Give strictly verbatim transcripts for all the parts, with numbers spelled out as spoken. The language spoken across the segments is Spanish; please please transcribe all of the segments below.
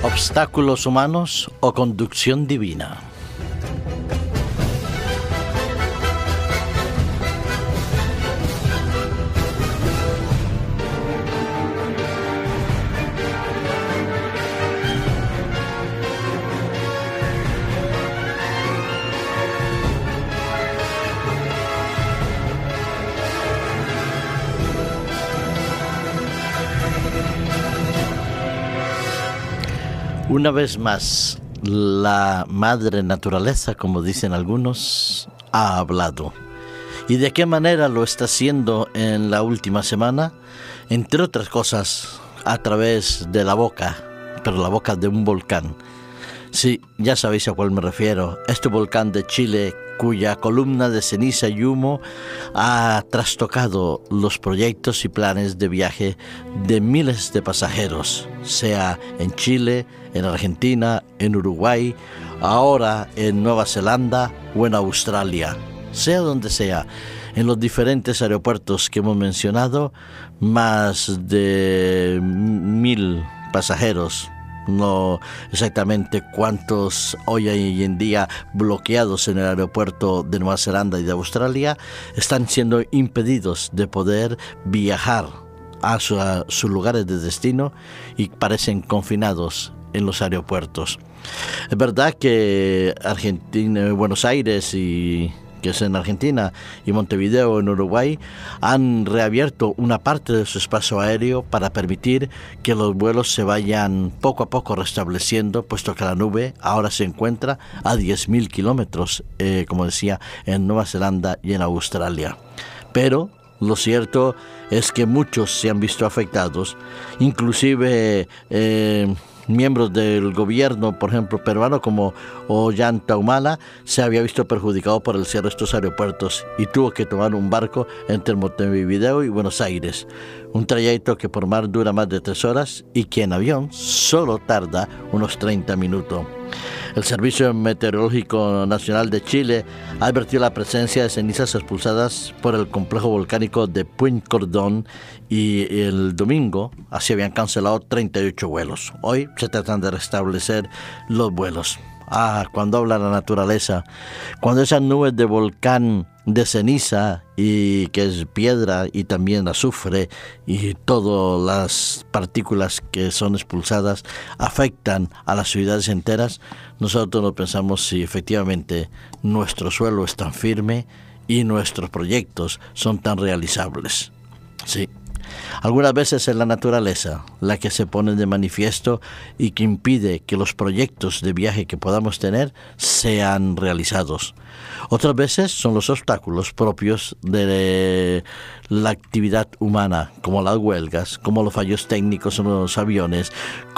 obstáculos humanos o conducción divina. Una vez más, la madre naturaleza, como dicen algunos, ha hablado. ¿Y de qué manera lo está haciendo en la última semana? Entre otras cosas, a través de la boca, pero la boca de un volcán. Sí, ya sabéis a cuál me refiero. Este volcán de Chile, cuya columna de ceniza y humo ha trastocado los proyectos y planes de viaje de miles de pasajeros, sea en Chile, en Argentina, en Uruguay, ahora en Nueva Zelanda o en Australia. Sea donde sea, en los diferentes aeropuertos que hemos mencionado, más de mil pasajeros. No exactamente cuántos hoy en día bloqueados en el aeropuerto de Nueva Zelanda y de Australia están siendo impedidos de poder viajar a, su, a sus lugares de destino y parecen confinados en los aeropuertos. Es verdad que Argentina, Buenos Aires y que es en Argentina, y Montevideo en Uruguay, han reabierto una parte de su espacio aéreo para permitir que los vuelos se vayan poco a poco restableciendo, puesto que la nube ahora se encuentra a diez mil kilómetros, eh, como decía, en Nueva Zelanda y en Australia. Pero lo cierto es que muchos se han visto afectados, inclusive Eh, miembros del gobierno, por ejemplo, peruano, como Ollanta Humala, se había visto perjudicado por el cierre de estos aeropuertos y tuvo que tomar un barco entre Montevideo y Buenos Aires. Un trayecto que por mar dura más de tres horas y que en avión solo tarda unos treinta minutos. El Servicio Meteorológico Nacional de Chile ha advertido la presencia de cenizas expulsadas por el complejo volcánico de Puent Cordón y el domingo así habían cancelado treinta y ocho vuelos. Hoy se tratan de restablecer los vuelos. Ah, cuando habla la naturaleza, cuando esas nubes de volcán de ceniza y que es piedra y también azufre y todas las partículas que son expulsadas afectan a las ciudades enteras, nosotros nos pensamos si efectivamente nuestro suelo es tan firme y nuestros proyectos son tan realizables. Sí. Algunas veces es la naturaleza la que se pone de manifiesto y que impide que los proyectos de viaje que podamos tener sean realizados. Otras veces son los obstáculos propios de la actividad humana, como las huelgas, como los fallos técnicos en los aviones,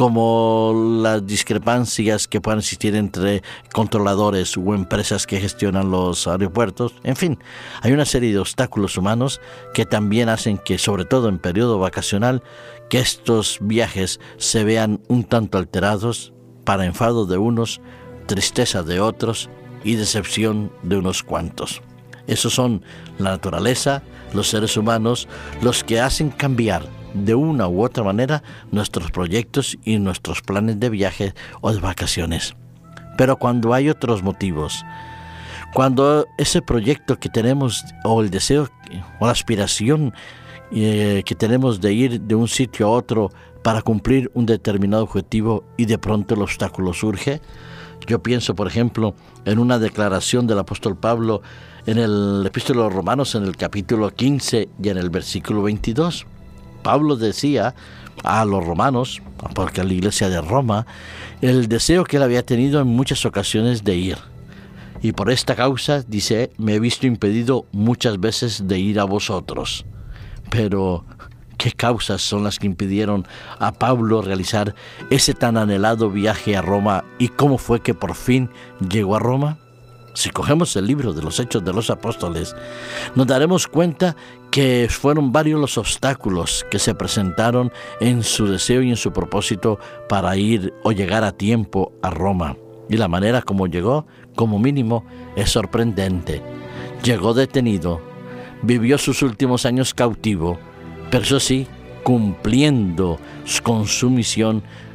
como las discrepancias que puedan existir entre controladores o empresas que gestionan los aeropuertos. En fin, hay una serie de obstáculos humanos que también hacen que, sobre todo en periodo vacacional, que estos viajes se vean un tanto alterados, para enfado de unos, tristeza de otros y decepción de unos cuantos. Esos son la naturaleza, los seres humanos, los que hacen cambiar de una u otra manera nuestros proyectos y nuestros planes de viaje o de vacaciones. Pero cuando hay otros motivos, cuando ese proyecto que tenemos o el deseo o la aspiración eh, que tenemos de ir de un sitio a otro para cumplir un determinado objetivo y de pronto el obstáculo surge. Yo pienso, por ejemplo, en una declaración del apóstol Pablo en el Epístola a los Romanos, en el capítulo quince y en el versículo veintidós. Pablo decía a los romanos, porque a la iglesia de Roma, el deseo que él había tenido en muchas ocasiones de ir. Y por esta causa, dice, me he visto impedido muchas veces de ir a vosotros. Pero ¿qué causas son las que impidieron a Pablo realizar ese tan anhelado viaje a Roma y cómo fue que por fin llegó a Roma? Si cogemos el libro de los Hechos de los Apóstoles, nos daremos cuenta que fueron varios los obstáculos que se presentaron en su deseo y en su propósito para ir o llegar a tiempo a Roma. Y la manera como llegó, como mínimo, es sorprendente. Llegó detenido, vivió sus últimos años cautivo, pero eso sí, cumpliendo con su misión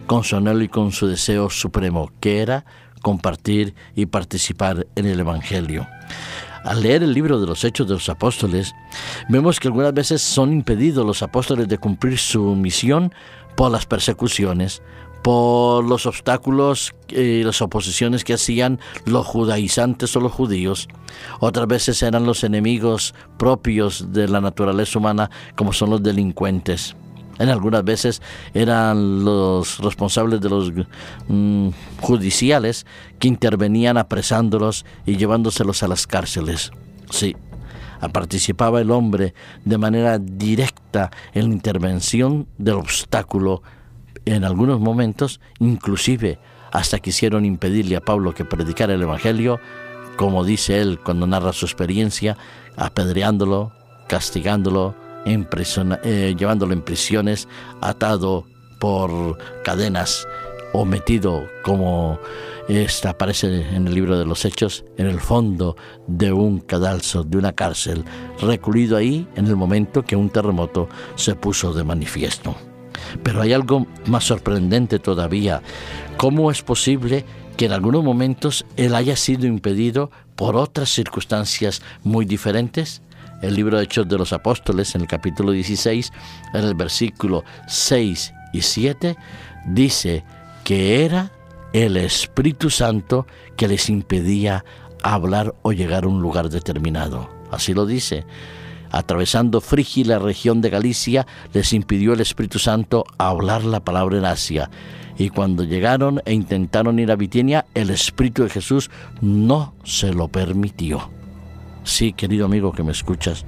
con su anhelo y con su deseo supremo, que era compartir y participar en el Evangelio. Al leer el libro de los Hechos de los Apóstoles, vemos que algunas veces son impedidos los apóstoles de cumplir su misión por las persecuciones, por los obstáculos y las oposiciones que hacían los judaizantes o los judíos. Otras veces eran los enemigos propios de la naturaleza humana, como son los delincuentes. En algunas veces eran los responsables de los mm, judiciales que intervenían apresándolos y llevándoselos a las cárceles. Sí, participaba el hombre de manera directa en la intervención del obstáculo. En algunos momentos, inclusive, hasta quisieron impedirle a Pablo que predicara el Evangelio, como dice él cuando narra su experiencia, apedreándolo, castigándolo, En prisión, eh, llevándolo en prisiones, atado por cadenas o metido, como esta aparece en el libro de los Hechos, en el fondo de un cadalso, de una cárcel, recluido ahí en el momento que un terremoto se puso de manifiesto. Pero hay algo más sorprendente todavía. ¿Cómo es posible que en algunos momentos él haya sido impedido por otras circunstancias muy diferentes? El libro de Hechos de los Apóstoles, en el capítulo dieciséis, en el versículo seis y siete, dice que era el Espíritu Santo que les impedía hablar o llegar a un lugar determinado. Así lo dice. Atravesando Frigia y la región de Galicia, les impidió el Espíritu Santo hablar la palabra en Asia. Y cuando llegaron e intentaron ir a Bitinia, el Espíritu de Jesús no se lo permitió. Sí, querido amigo que me escuchas,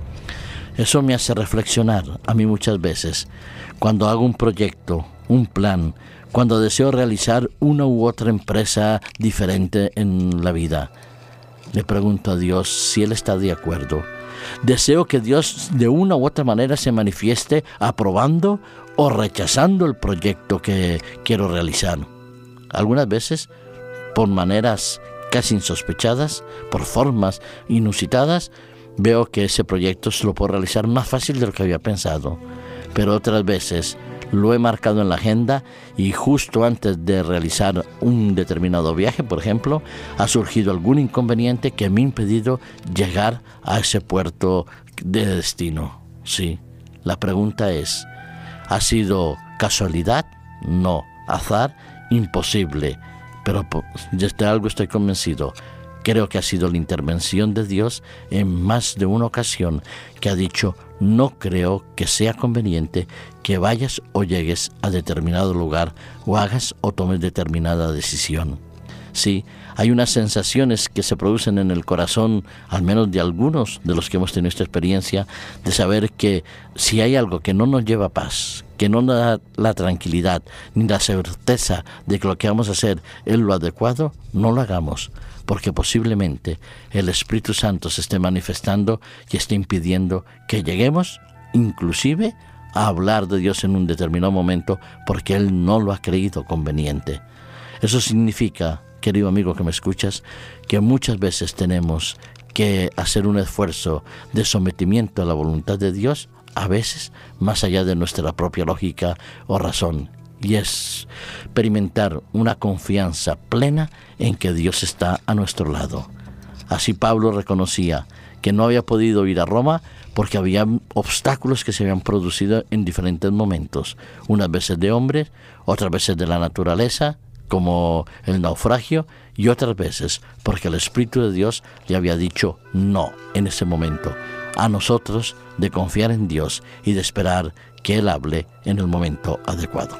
eso me hace reflexionar a mí muchas veces. Cuando hago un proyecto, un plan, cuando deseo realizar una u otra empresa diferente en la vida, le pregunto a Dios si Él está de acuerdo. Deseo que Dios de una u otra manera se manifieste aprobando o rechazando el proyecto que quiero realizar. Algunas veces, por maneras casi insospechadas, por formas inusitadas, veo que ese proyecto se lo puedo realizar más fácil de lo que había pensado. Pero otras veces lo he marcado en la agenda y justo antes de realizar un determinado viaje, por ejemplo, ha surgido algún inconveniente que me ha impedido llegar a ese puerto de destino. Sí, la pregunta es, ¿ha sido casualidad? No. ¿Azar? Imposible. Pero de algo estoy convencido. Creo que ha sido la intervención de Dios en más de una ocasión que ha dicho, no creo que sea conveniente que vayas o llegues a determinado lugar o hagas o tomes determinada decisión. Sí, hay unas sensaciones que se producen en el corazón, al menos de algunos de los que hemos tenido esta experiencia, de saber que si hay algo que no nos lleva paz, que no nos da la tranquilidad ni la certeza de que lo que vamos a hacer es lo adecuado, no lo hagamos, porque posiblemente el Espíritu Santo se esté manifestando y esté impidiendo que lleguemos, inclusive, a hablar de Dios en un determinado momento, porque Él no lo ha creído conveniente. Eso significa, querido amigo que me escuchas, que muchas veces tenemos que hacer un esfuerzo de sometimiento a la voluntad de Dios, a veces más allá de nuestra propia lógica o razón, y es experimentar una confianza plena en que Dios está a nuestro lado. Así Pablo reconocía que no había podido ir a Roma porque había obstáculos que se habían producido en diferentes momentos, unas veces de hombres, otras veces de la naturaleza, como el naufragio, y otras veces porque el Espíritu de Dios le había dicho no en ese momento. A nosotros de confiar en Dios y de esperar que Él hable en el momento adecuado.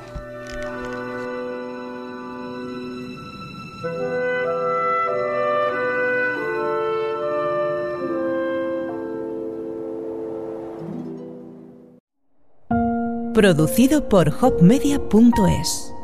Producido por hop media punto es.